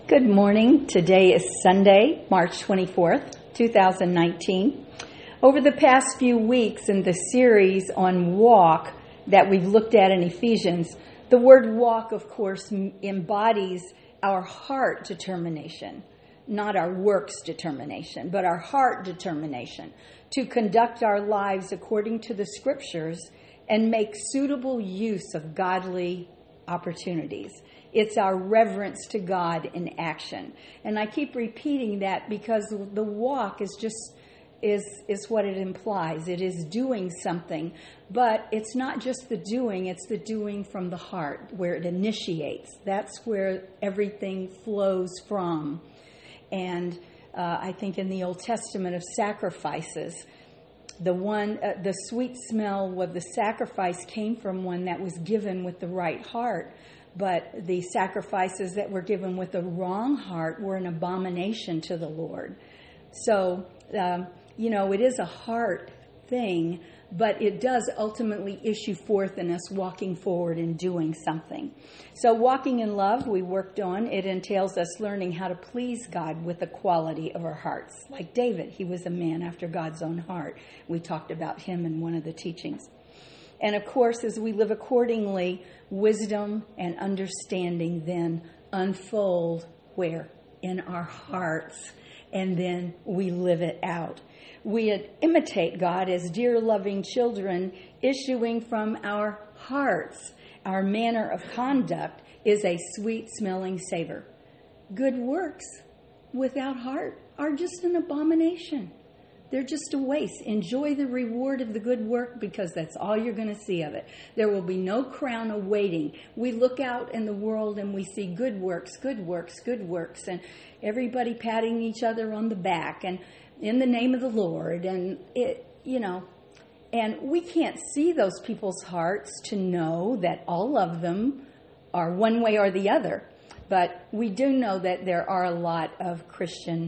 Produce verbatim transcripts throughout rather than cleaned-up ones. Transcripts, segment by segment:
Good morning. Today is Sunday, March twenty-fourth, twenty nineteen. Over the past few weeks in the series on walk that we've looked at in Ephesians, the word walk, of course, embodies our heart determination, not our works determination, but our heart determination to conduct our lives according to the scriptures and make suitable use of godly opportunities. It's our reverence to God in action. And I keep repeating that because the walk is just is is what it implies. It is doing something, but it's not just the doing, it's the doing from the heart where it initiates. That's where everything flows from. And uh, I think in the Old Testament of sacrifices, the one, uh, the sweet smell of the sacrifice came from one that was given with the right heart. But the sacrifices that were given with the wrong heart were an abomination to the Lord. So, um, you know, it is a heart thing, but it does ultimately issue forth in us walking forward and doing something. So walking in love, we worked on, it entails us learning how to please God with the quality of our hearts. Like David, he was a man after God's own heart. We talked about him in one of the teachings. And of course, as we live accordingly, wisdom and understanding then unfold where? In our hearts. And then we live it out. We imitate God as dear loving children issuing from our hearts. Our manner of conduct is a sweet smelling savor. Good works without heart are just an abomination. They're just a waste. Enjoy the reward of the good work because that's all you're going to see of it. There will be no crown awaiting. We look out in the world and we see good works, good works, good works, and everybody patting each other on the back and in the name of the Lord. And it, you know, and we can't see those people's hearts to know that all of them are one way or the other. But we do know that there are a lot of Christian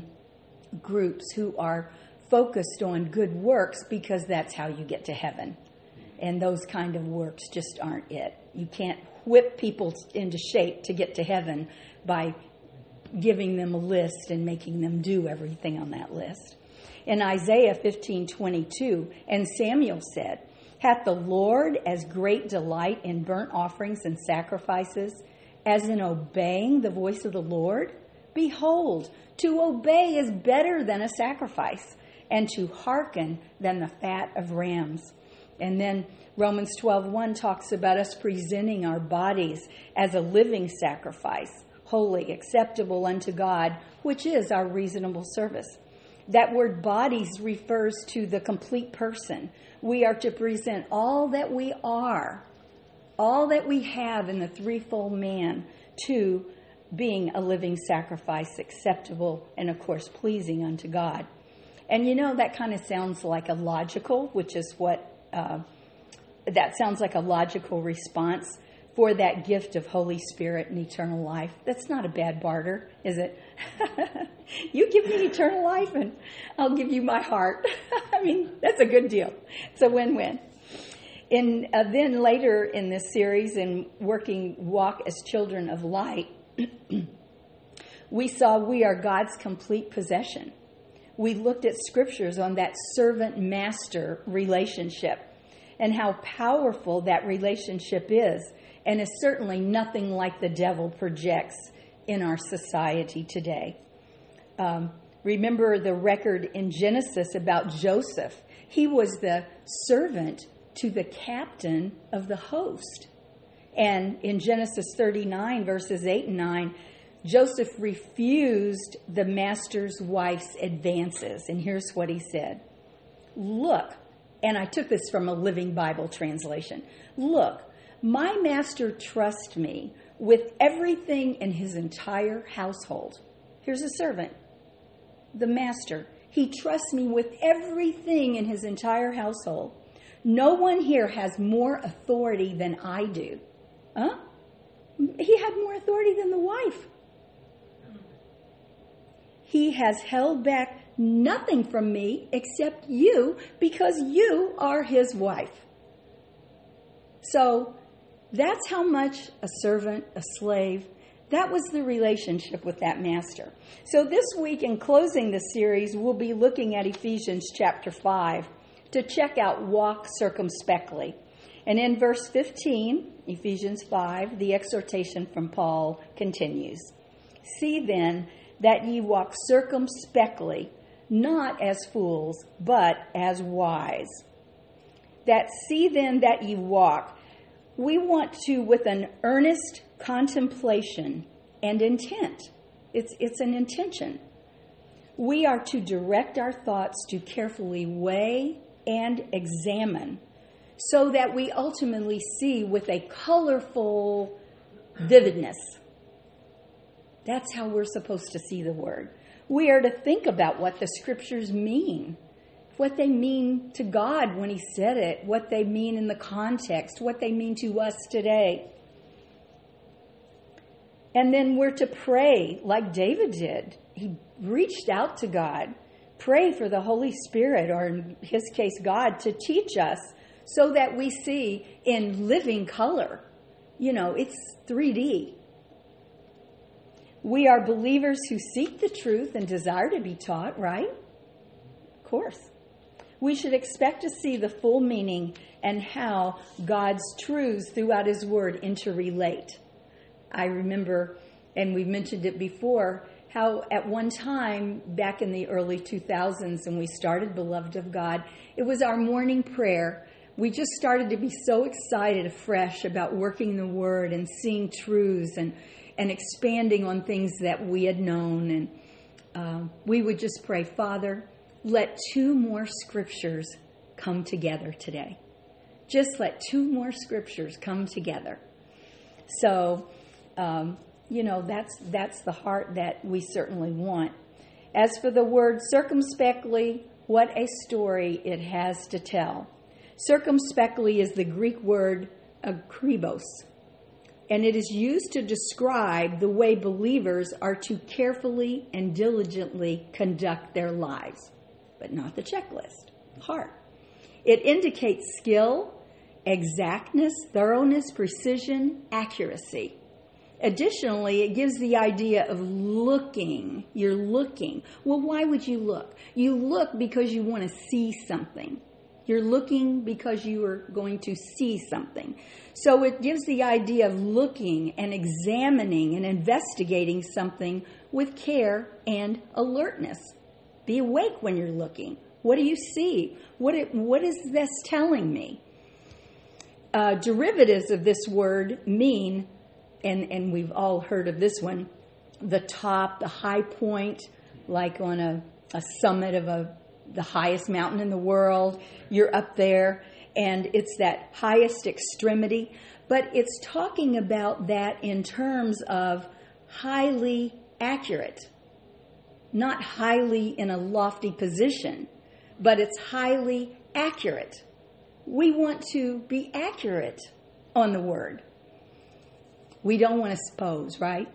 groups who are focused on good works because that's how you get to heaven. And those kind of works just aren't it. You can't whip people into shape to get to heaven by giving them a list and making them do everything on that list. In Isaiah fifteen twenty-two, and Samuel said, "Hath the Lord as great delight in burnt offerings and sacrifices as in obeying the voice of the Lord? Behold, to obey is better than a sacrifice, and to hearken than the fat of rams." And then Romans twelve one talks about us presenting our bodies as a living sacrifice, holy, acceptable unto God, which is our reasonable service. That word bodies refers to the complete person. We are to present all that we are, all that we have in the threefold man to being a living sacrifice, acceptable, and of course pleasing unto God. And you know, that kind of sounds like a logical, which is what, uh, that sounds like a logical response for that gift of Holy Spirit and eternal life. That's not a bad barter, is it? You give me eternal life and I'll give you my heart. I mean, that's a good deal. It's a win-win. And uh, then later in this series, in working Walk as Children of Light, we saw we are God's complete possession. We looked at scriptures on that servant-master relationship and how powerful that relationship is, and is certainly nothing like the devil projects in our society today. Um, remember the record in Genesis about Joseph. He was the servant to the captain of the host. And in Genesis thirty-nine, verses eight and nine, Joseph refused the master's wife's advances. And here's what he said. "Look," and I took this from a Living Bible translation. "Look, my master trusts me with everything in his entire household." Here's a servant. The master. He trusts me with everything in his entire household. No one here has more authority than I do. Huh? He had more authority than the wife. "He has held back nothing from me except you because you are his wife." So that's how much a servant, a slave, That was the relationship with that master. So this week, in closing the series, we'll be looking at Ephesians chapter five to check out walk circumspectly. And in verse fifteen, Ephesians five, the exhortation from Paul continues. See then that ye walk circumspectly, not as fools, but as wise. That see then that ye walk. We want to, with an earnest contemplation and intent. It's, it's an intention. We are to direct our thoughts to carefully weigh and examine so that we ultimately see with a colorful vividness. That's how we're supposed to see the word. We are to think about what the scriptures mean, what they mean to God when he said it, what they mean in the context, what they mean to us today. And then we're to pray like David did. He reached out to God. Pray for the Holy Spirit, or in his case, God, to teach us so that we see in living color. You know, it's three D. We are believers who seek the truth and desire to be taught, right? Of course. We should expect to see the full meaning and how God's truths throughout his word interrelate. I remember, and we've mentioned it before, how at one time back in the early two thousands when we started Beloved of God, it was our morning prayer. We just started to be so excited afresh about working the word and seeing truths and, and expanding on things that we had known. And uh, we would just pray, Father, let two more scriptures come together today. Just let two more scriptures come together. So, um, you know, that's that's the heart that we certainly want. As for the word circumspectly, what a story it has to tell. Circumspectly is the Greek word akribos, and it is used to describe the way believers are to carefully and diligently conduct their lives, but not the checklist, heart. It indicates skill, exactness, thoroughness, precision, accuracy. Additionally, it gives the idea of looking. You're looking. Well, why would you look? You look because you want to see something. You're looking because you are going to see something. So it gives the idea of looking and examining and investigating something with care and alertness. Be awake when you're looking. What do you see? What, it, what is this telling me? Uh, derivatives of this word mean, and, and we've all heard of this one, the top, the high point, like on a, a summit of a the highest mountain in the world. You're up there, and it's that highest extremity. But it's talking about that in terms of highly accurate. Not highly in a lofty position, but it's highly accurate. We want to be accurate on the word. We don't want to suppose, right?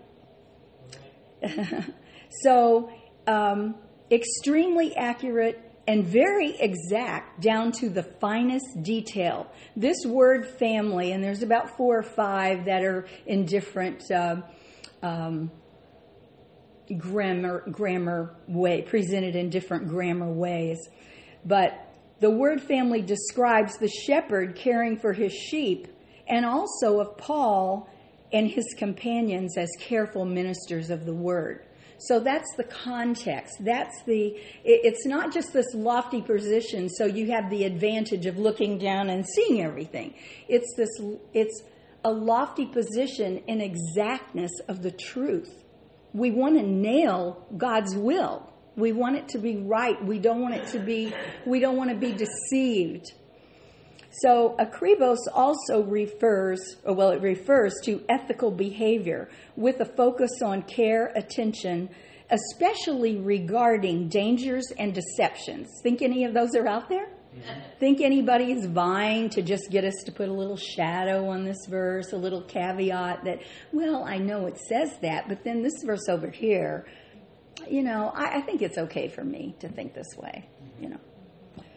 So, um, extremely accurate and very exact down to the finest detail. This word family, and there's about four or five that are in different uh, um, grammar grammar way, presented in different grammar ways. But the word family describes the shepherd caring for his sheep, and also of Paul and his companions as careful ministers of the word. So that's the context. That's the, it's not just this lofty position so you have the advantage of looking down and seeing everything. It's this, it's a lofty position in exactness of the truth. We want to nail God's will. We want it to be right. We don't want it to be, we don't want to be deceived. So akribos also refers, or well, it refers to ethical behavior with a focus on care, attention, especially regarding dangers and deceptions. Think any of those are out there? Mm-hmm. Think anybody is vying to just get us to put a little shadow on this verse, a little caveat that, well, I know it says that, but then this verse over here, you know, I, I think it's okay for me to think this way, you know.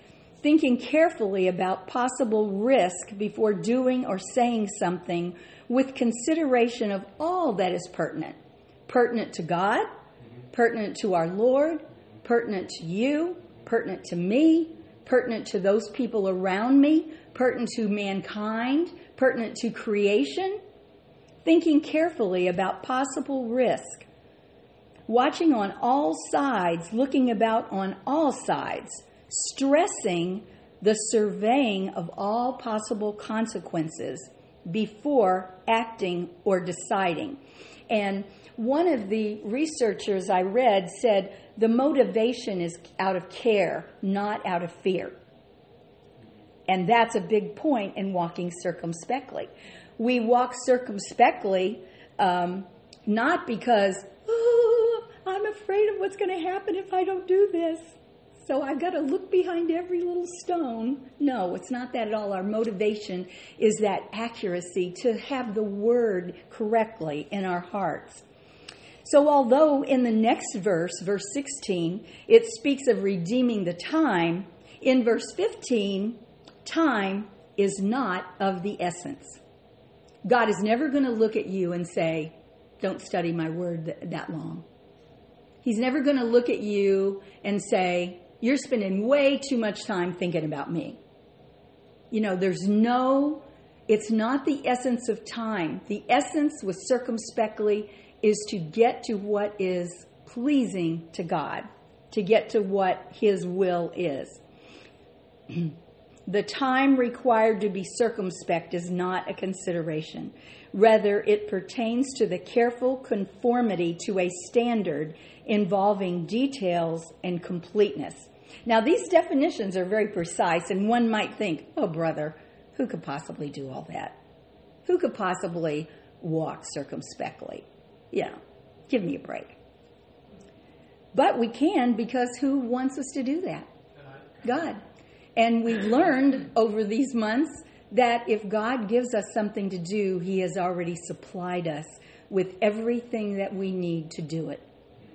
thinking carefully about possible risk before doing or saying something with consideration of all that is pertinent. Pertinent to God, pertinent to our Lord, pertinent to you, pertinent to me, pertinent to those people around me, pertinent to mankind, pertinent to creation. Thinking carefully about possible risk. Watching on all sides, looking about on all sides, stressing the surveying of all possible consequences before acting or deciding. And one of the researchers I read said the motivation is out of care, not out of fear. And that's a big point in walking circumspectly. We walk circumspectly um, not because, oh, I'm afraid of what's going to happen if I don't do this, so I've got to look behind every little stone. No, it's not that at all. Our motivation is that accuracy to have the word correctly in our hearts. So although in the next verse, verse sixteen, it speaks of redeeming the time, in verse fifteen, time is not of the essence. God is never going to look at you and say, don't study my word th- that long. He's never going to look at you and say, you're spending way too much time thinking about me. You know, there's no, it's not the essence of time. The essence with circumspectly is to get to what is pleasing to God, to get to what His will is. The time required to be circumspect is not a consideration. Rather, it pertains to the careful conformity to a standard involving details and completeness. Now, these definitions are very precise, and one might think, oh, brother, who could possibly do all that? Who could possibly walk circumspectly? Yeah, give me a break. But we can, because who wants us to do that? God. And we've learned over these months that if God gives us something to do, He has already supplied us with everything that we need to do it.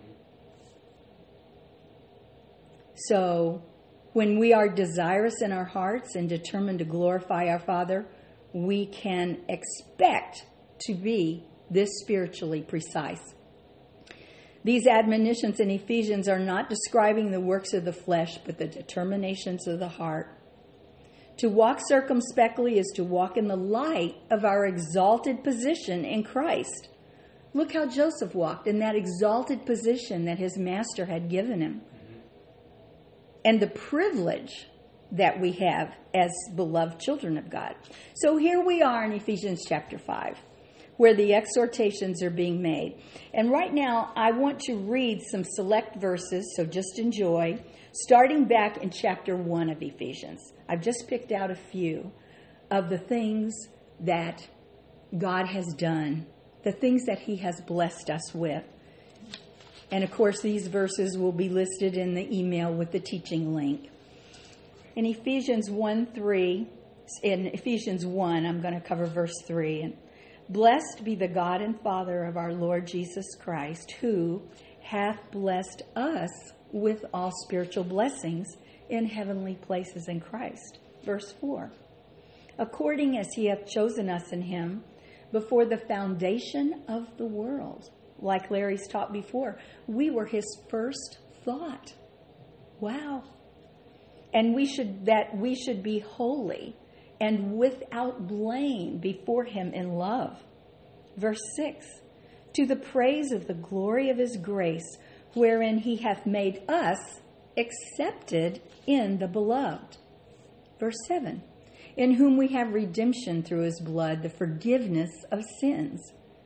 So when we are desirous in our hearts and determined to glorify our Father, we can expect to be this spiritually precise. These admonitions in Ephesians are not describing the works of the flesh, but the determinations of the heart. To walk circumspectly is to walk in the light of our exalted position in Christ. Look how Joseph walked in that exalted position that his master had given him. And the privilege that we have as beloved children of God. So here we are in Ephesians chapter five, where the exhortations are being made. And right now, I want to read some select verses, so just enjoy, starting back in chapter one of Ephesians. I've just picked out a few of the things that God has done, the things that He has blessed us with. And of course, these verses will be listed in the email with the teaching link. In Ephesians one three, in Ephesians one, I'm going to cover verse three. And blessed be the God and Father of our Lord Jesus Christ, who hath blessed us with all spiritual blessings in heavenly places in Christ. Verse four. According as He hath chosen us in Him before the foundation of the world. Like Larry's taught before, we were His first thought. Wow. And we should that we should be holy and without blame before Him in love. Verse six, to the praise of the glory of His grace, wherein He hath made us accepted in the beloved. Verse seven, in whom we have redemption through His blood, the forgiveness of sins,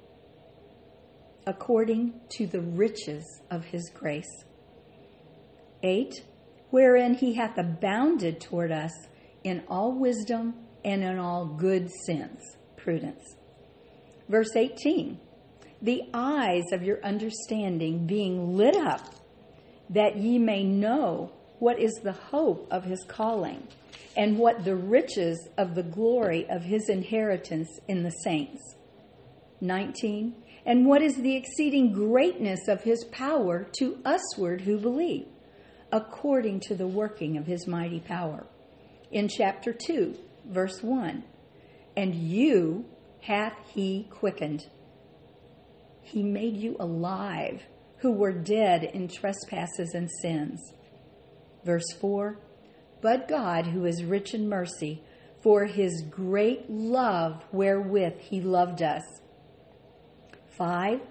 according to the riches of His grace. Eight, wherein He hath abounded toward us in all wisdom and in all good sense, prudence. Verse eighteen, the eyes of your understanding being lit up, that ye may know what is the hope of His calling, and what the riches of the glory of His inheritance in the saints. nineteen, and what is the exceeding greatness of His power to usward who believe, according to the working of His mighty power. in chapter two, verse one. And you hath he quickened. He made you alive, who were dead in trespasses and sins. Verse four, but God, who is rich in mercy, for his great love wherewith he loved us. Five,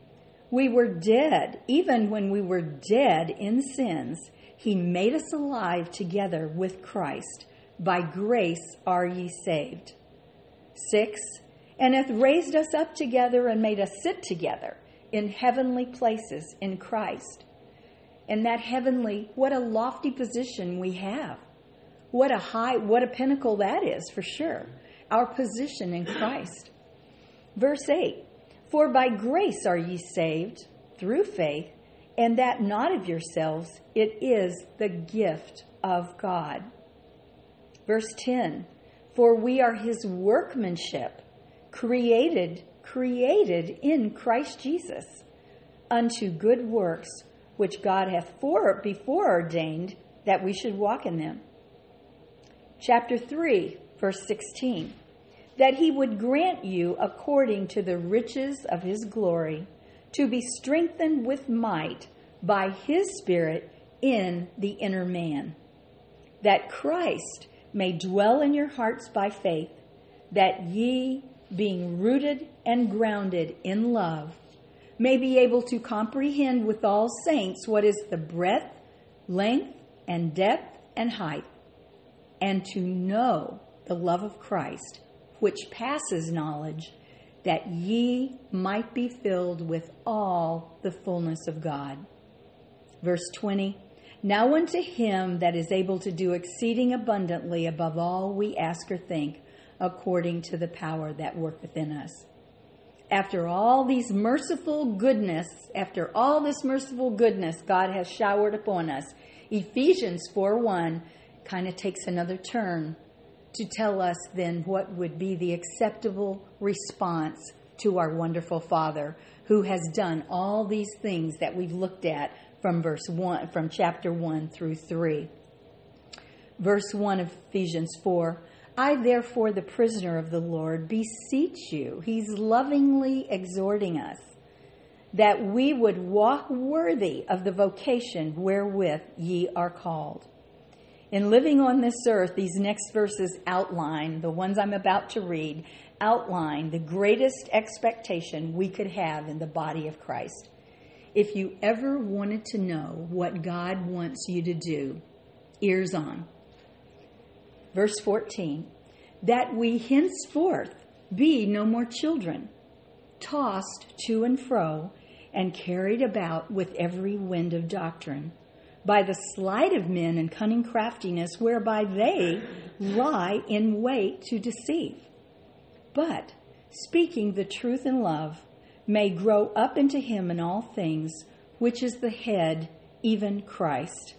we were dead, even when we were dead in sins, he made us alive together with Christ. By grace are ye saved. Six, and hath raised us up together and made us sit together in heavenly places in Christ. And that heavenly, what a lofty position we have. What a high, what a pinnacle that is for sure. Our position in Christ. Verse eight, for by grace are ye saved through faith, and that not of yourselves, it is the gift of God. Verse ten, for we are his workmanship, created, created in Christ Jesus, unto good works, which God hath for, before ordained that we should walk in them. Chapter three, verse sixteen, that he would grant you according to the riches of his glory, to be strengthened with might by his Spirit in the inner man, that Christ may dwell in your hearts by faith, that ye, being rooted and grounded in love, may be able to comprehend with all saints what is the breadth, length, and depth, and height, and to know the love of Christ, which passes knowledge, that ye might be filled with all the fullness of God. Verse twenty, now unto him that is able to do exceeding abundantly above all we ask or think, according to the power that worketh in us. After all these merciful goodness, after all this merciful goodness God has showered upon us, Ephesians four one kind of takes another turn to tell us then what would be the acceptable response to our wonderful Father, who has done all these things that we've looked at from verse one, from chapter one through three. Verse one of Ephesians four, I therefore, the prisoner of the Lord, beseech you, he's lovingly exhorting us, that we would walk worthy of the vocation wherewith ye are called. In living on this earth, these next verses outline, the ones I'm about to read, outline the greatest expectation we could have in the body of Christ. If you ever wanted to know what God wants you to do, ears on. Verse fourteen, that we henceforth be no more children, tossed to and fro, and carried about with every wind of doctrine, by the sleight of men and cunning craftiness, whereby they lie in wait to deceive. But, speaking the truth in love, may grow up into him in all things, which is the head, even Christ,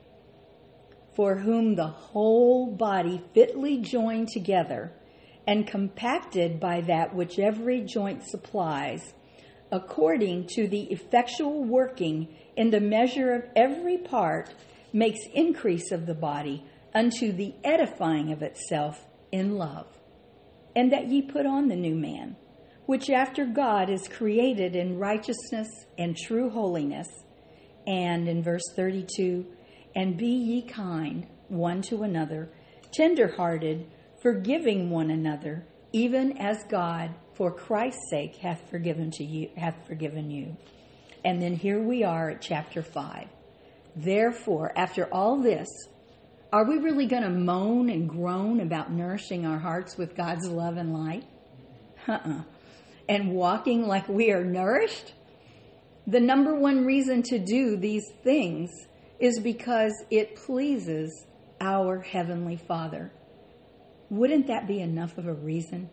for whom the whole body fitly joined together and compacted by that which every joint supplies, according to the effectual working in the measure of every part, makes increase of the body unto the edifying of itself in love. And that ye put on the new man, which after God is created in righteousness and true holiness. And in verse thirty-two, and be ye kind one to another, tender-hearted, forgiving one another, even as God, for Christ's sake, hath forgiven to you, hath forgiven you. And then here we are at chapter five. Therefore, after all this, are we really going to moan and groan about nourishing our hearts with God's love and light? Uh-uh. And walking like we are nourished? The number one reason to do these things is because it pleases our Heavenly Father. Wouldn't that be enough of a reason?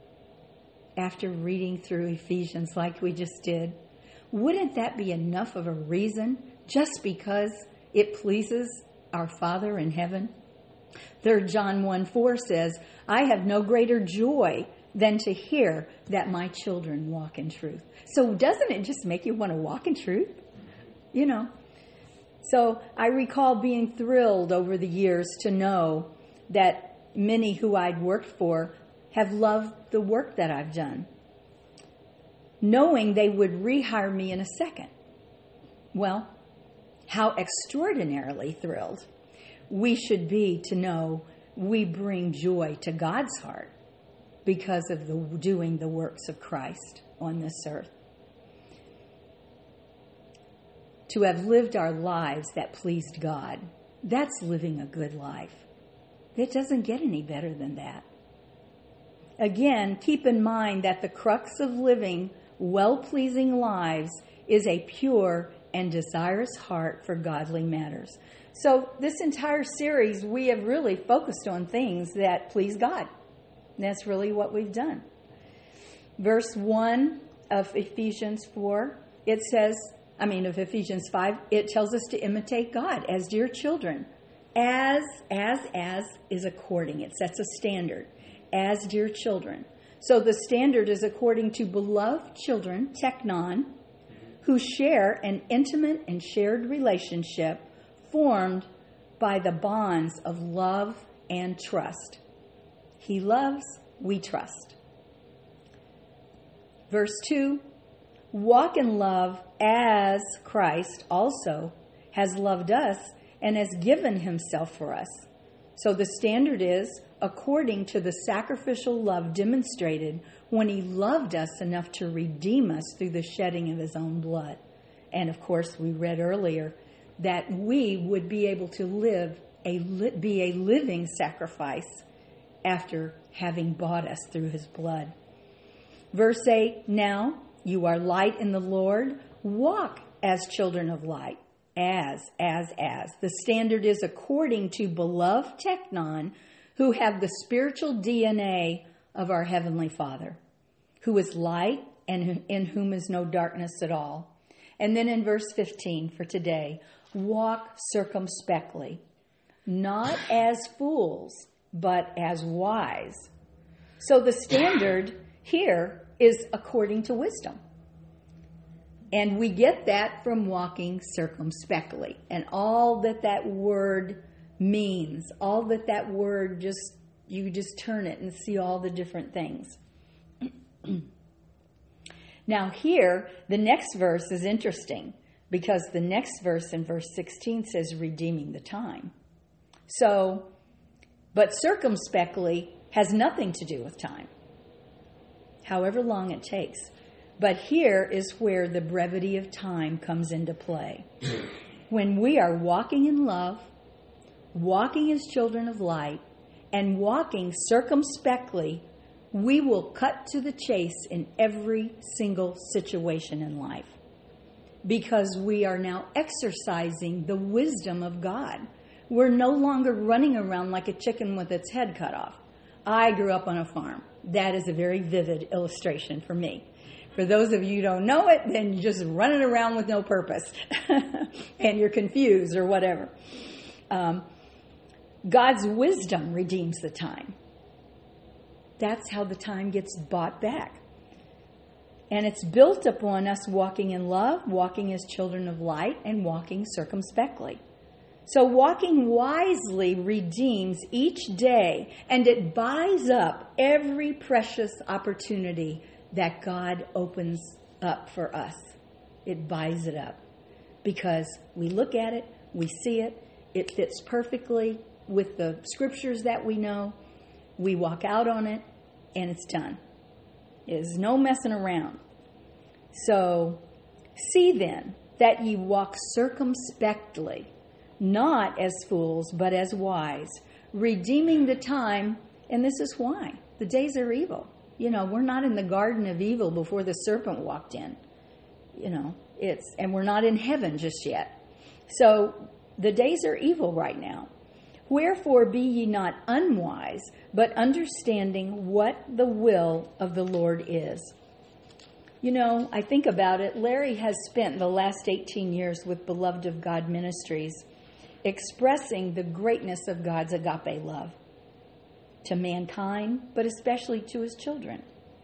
After reading through Ephesians like we just did, wouldn't that be enough of a reason just because it pleases our Father in heaven? Third John one four says, I have no greater joy than to hear that my children walk in truth. So doesn't it just make you want to walk in truth? You know. So I recall being thrilled over the years to know that many who I'd worked for have loved the work that I've done, knowing they would rehire me in a second. Well, how extraordinarily thrilled we should be to know we bring joy to God's heart because of the doing the works of Christ on this earth. To have lived our lives that pleased God, that's living a good life. It doesn't get any better than that. Again, keep in mind that the crux of living well-pleasing lives is a pure and desirous heart for godly matters. So this entire series, we have really focused on things that please God. And that's really what we've done. Verse one of Ephesians four, it says, I mean of Ephesians five, it tells us to imitate God as dear children. As, as, as is according. It sets a standard. As dear children. So the standard is according to beloved children, teknon, who share an intimate and shared relationship formed by the bonds of love and trust. He loves, we trust. Verse two, walk in love as Christ also has loved us and has given himself for us. So the standard is according to the sacrificial love demonstrated when he loved us enough to redeem us through the shedding of his own blood. And of course, we read earlier that we would be able to live a be a living sacrifice after having bought us through his blood. Verse eight, now you are light in the Lord. Walk as children of light. As, as, as. The standard is according to beloved teknon, who have the spiritual D N A of our Heavenly Father, who is light and in whom is no darkness at all. And then in verse fifteen for today, walk circumspectly, not as fools, but as wise. So the standard here is according to wisdom. And we get that from walking circumspectly. And all that that word means, all that that word just, you just turn it and see all the different things. Now here, the next verse is interesting because the next verse in verse sixteen says redeeming the time. So, but circumspectly has nothing to do with time, however long it takes. But here is where the brevity of time comes into play. When we are walking in love, walking as children of light, and walking circumspectly, we will cut to the chase in every single situation in life. Because we are now exercising the wisdom of God. We're no longer running around like a chicken with its head cut off. I grew up on a farm. That is a very vivid illustration for me. For those of you who don't know it, then you're just running around with no purpose. And you're confused or whatever. Um, God's wisdom redeems the time. That's how the time gets bought back. And it's built upon us walking in love, walking as children of light, and walking circumspectly. So walking wisely redeems each day, and it buys up every precious opportunity that God opens up for us. It buys it up because we look at it, we see it, it fits perfectly with the scriptures that we know, we walk out on it, and it's done. There's no messing around. So, see then that ye walk circumspectly, not as fools, but as wise, redeeming the time, and this is why. The days are evil. You know, we're not in the garden of evil before the serpent walked in. You know, it's, and we're not in heaven just yet. So, the days are evil right now. Wherefore be ye not unwise, but understanding what the will of the Lord is. You know, I think about it. Larry has spent the last eighteen years with Beloved of God Ministries expressing the greatness of God's agape love to mankind, but especially to his children.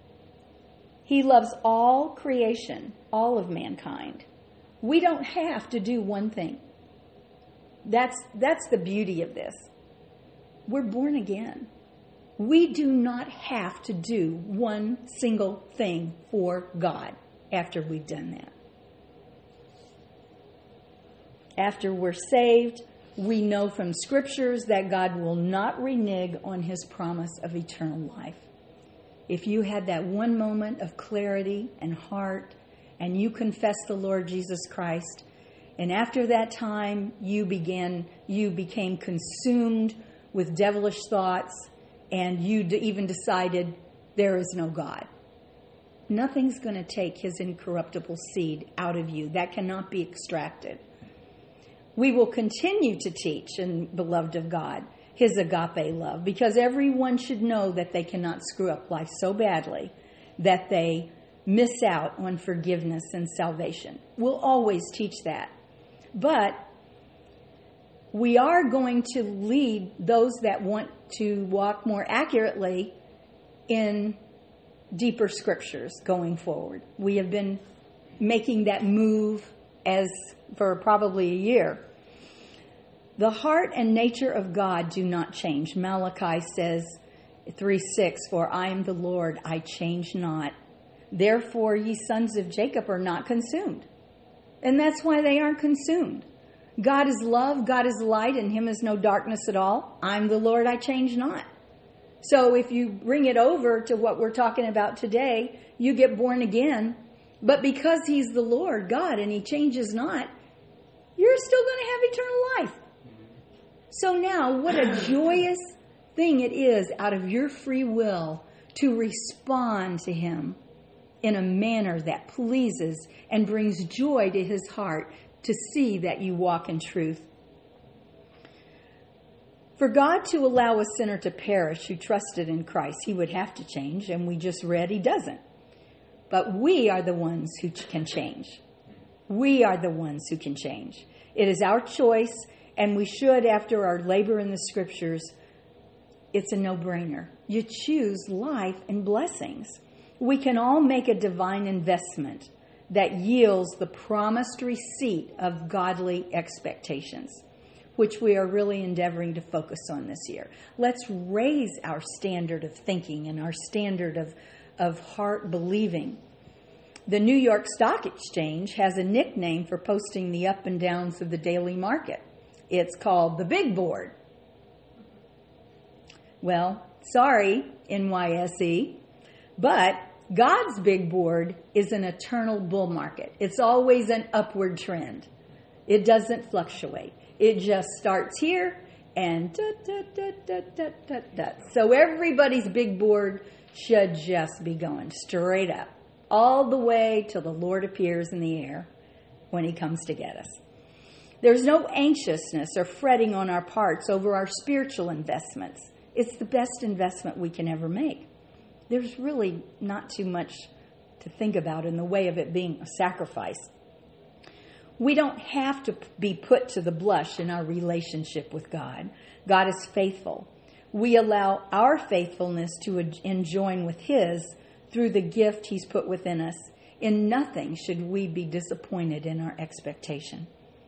He loves all creation, all of mankind. We don't have to do one thing. That's that's the beauty of this. we're born again. We do not have to do one single thing for God after we've done that. After we're saved, we know from scriptures that God will not renege on his promise of eternal life. If you had that one moment of clarity and heart, and you confessed the Lord Jesus Christ, and after that time you began, you became consumed with devilish thoughts, and you d- even decided there is no God. Nothing's going to take his incorruptible seed out of you. That cannot be extracted. We will continue to teach, and beloved of God, his agape love, because everyone should know that they cannot screw up life so badly that they miss out on forgiveness and salvation. We'll always teach that. But we are going to lead those that want to walk more accurately in deeper scriptures going forward. We have been making that move as for probably a year. The heart and nature of God do not change. Malachi says three six, for I am the Lord, I change not. Therefore ye sons of Jacob are not consumed. And that's why they aren't consumed. God is love, God is light, in him is no darkness at all. I'm the Lord, I change not. So if you bring it over to what we're talking about today, you get born again. But because he's the Lord God and he changes not, you're still going to have eternal life. So now, what a joyous thing it is out of your free will to respond to him in a manner that pleases and brings joy to his heart to see that you walk in truth. For God to allow a sinner to perish who trusted in Christ, he would have to change, and we just read he doesn't. But we are the ones who can change. We are the ones who can change. It is our choice, and we should, after our labor in the scriptures, it's a no-brainer. You choose life and blessings. We can all make a divine investment that yields the promised receipt of godly expectations, which we are really endeavoring to focus on this year. Let's raise our standard of thinking and our standard of, of heart believing. The New York Stock Exchange has a nickname for posting the up and downs of the daily market. It's called the Big Board. Well, sorry, N Y S E, but God's big board is an eternal bull market. It's always an upward trend. It doesn't fluctuate. It just starts here and da, da, da, da, da, da, da. So everybody's big board should just be going straight up all the way till the Lord appears in the air when he comes to get us. There's no anxiousness or fretting on our parts over our spiritual investments. It's the best investment we can ever make. There's really not too much to think about in the way of it being a sacrifice. We don't have to be put to the blush in our relationship with God. God is faithful. We allow our faithfulness to enjoin with his through the gift he's put within us. In nothing should we be disappointed in our expectation.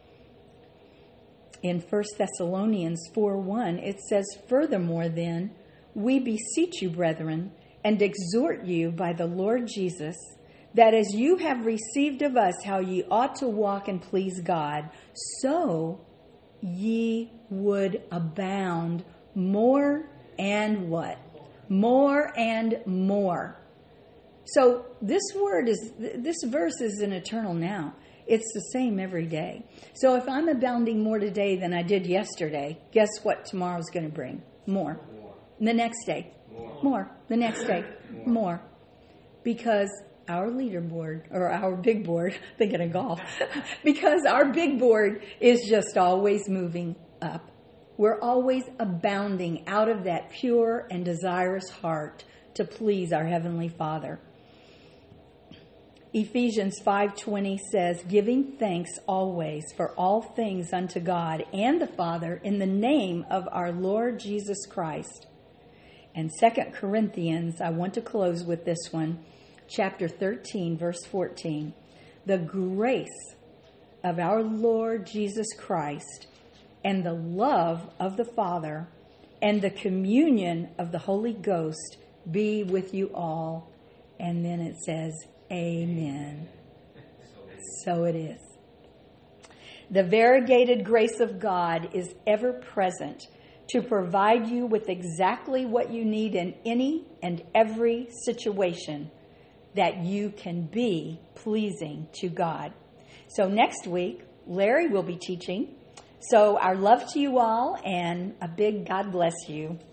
In First Thessalonians four one, it says, furthermore then, we beseech you, brethren, and exhort you by the Lord Jesus, that as you have received of us how ye ought to walk and please God, so ye would abound more and what? More and more. So this word is, this verse is an eternal now. It's the same every day. So if I'm abounding more today than I did yesterday, guess what tomorrow's going to bring? More. More. The next day. More. More. The next day. More. More. Because our leaderboard, or our big board, thinking of golf, because our big board is just always moving up. We're always abounding out of that pure and desirous heart to please our Heavenly Father. Ephesians five twenty says, giving thanks always for all things unto God and the Father in the name of our Lord Jesus Christ. And Second Corinthians, I want to close with this one, chapter thirteen, verse fourteen. The grace of our Lord Jesus Christ and the love of the Father and the communion of the Holy Ghost be with you all. And then it says, amen. So it is. The variegated grace of God is ever present to provide you with exactly what you need in any and every situation that you can be pleasing to God. So next week, Larry will be teaching. So our love to you all and a big God bless you.